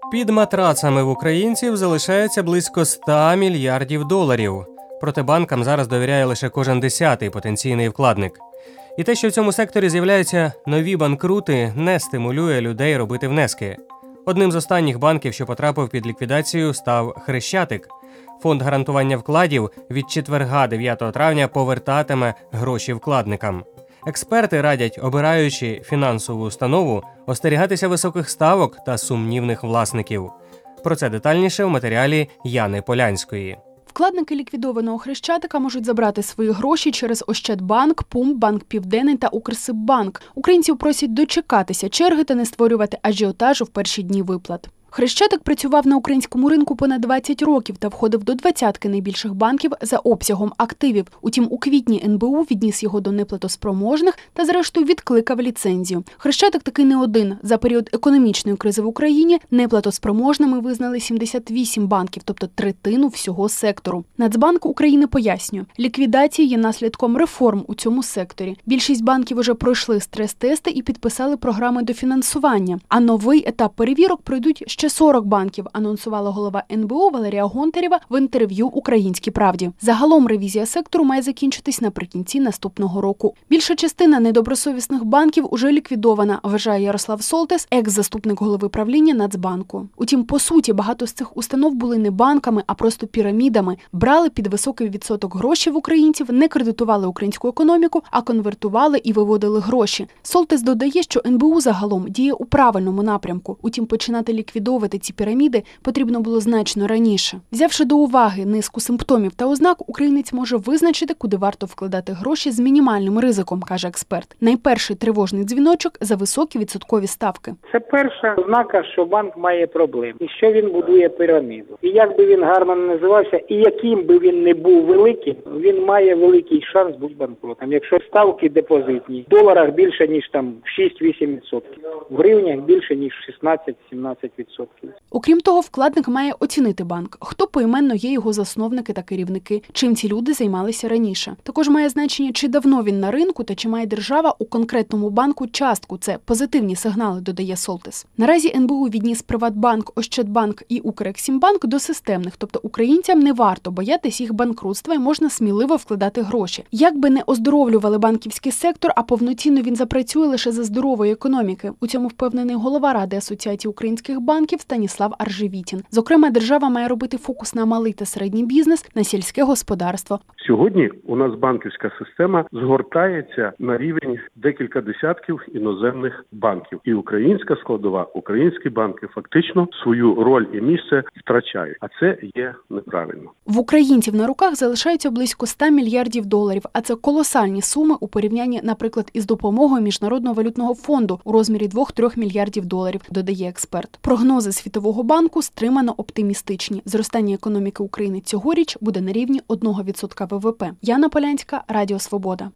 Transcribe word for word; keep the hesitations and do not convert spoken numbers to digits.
Під матрацами в українців залишається близько ста мільярдів доларів. Проте банкам зараз довіряє лише кожен десятий потенційний вкладник. І те, що в цьому секторі з'являються нові банкрути, не стимулює людей робити внески. Одним з останніх банків, що потрапив під ліквідацію, став «Хрещатик». Фонд гарантування вкладів від четверга, дев'ятого травня, повертатиме гроші вкладникам. Експерти радять, обираючи фінансову установу, остерігатися високих ставок та сумнівних власників. Про це детальніше в матеріалі Яни Полянської. Вкладники ліквідованого «Хрещатика» можуть забрати свої гроші через Ощадбанк, ПУМ, Банк Південний та Укрсиббанк. Українців просять дочекатися черги та не створювати ажіотажу в перші дні виплат. «Хрещатик» працював на українському ринку понад двадцять років та входив до двадцятки найбільших банків за обсягом активів. Утім, у квітні ен бе у відніс його до неплатоспроможних та, зрештою, відкликав ліцензію. «Хрещатик» таки не один. За період економічної кризи в Україні неплатоспроможними визнали сімдесят вісім банків, тобто третину всього сектору. Нацбанк України пояснює, ліквідація є наслідком реформ у цьому секторі. Більшість банків уже пройшли стрес-тести і підписали програми дофінансування. А новий етап перевірок пройдуть ще сорок банків, анонсувала голова ен бе у Валерія Гонтарєва в інтерв'ю «Українській правді». Загалом ревізія сектору має закінчитись наприкінці наступного року. Більша частина недобросовісних банків уже ліквідована, вважає Ярослав Солтес, екс-заступник голови правління Нацбанку. Утім, по суті, багато з цих установ були не банками, а просто пірамідами. Брали під високий відсоток гроші в українців, не кредитували українську економіку, а конвертували і виводили гроші. Солтес додає, що ен бе у загалом діє у правильному напрямку. Утім, починати ліквідовувати ці піраміди потрібно було значно раніше. Взявши до уваги низку симптомів та ознак, українець може визначити, куди варто вкладати гроші з мінімальним ризиком, каже експерт. Найперший тривожний дзвіночок – за високі відсоткові ставки. Це перша ознака, що банк має проблеми і що він будує піраміду. І як би він гарно не називався, і яким би він не був великим, він має великий шанс бути банкротом. Якщо ставки депозитні в доларах більше, ніж там шість-вісім відсотків, в гривнях більше, ніж шістнадцять-сімнадцять відсотків. Окрім того, вкладник має оцінити банк, хто поіменно є його засновники та керівники, чим ці люди займалися раніше. Також має значення, чи давно він на ринку та чи має держава у конкретному банку частку. Це позитивні сигнали, додає Солтес. Наразі ен бе у відніс Приватбанк, Ощадбанк і Укрексімбанк до системних, тобто українцям не варто боятись їх банкрутства і можна сміливо вкладати гроші. Як би не оздоровлювали банківський сектор, а повноцінно він запрацює лише за здорової економіки. У цьому впевнений голова Ради Асоціації українських банків Станіслав Аржевітін. Зокрема, держава має робити фокус на малий та середній бізнес, на сільське господарство. Сьогодні у нас банківська система згортається на рівень декілька десятків іноземних банків. І українська складова, українські банки фактично свою роль і місце втрачають. А це є неправильно. В українців на руках залишається близько ста мільярдів доларів, а це колосальні суми у порівнянні, наприклад, із допомогою Міжнародного валютного фонду у розмірі двох-трьох мільярдів доларів, додає експерт. Прогнози Світового банку стримано оптимістичні. Зростання економіки України цьогоріч буде на рівні одного відсотка ве ве пе. Яна Полянська, Радіо Свобода.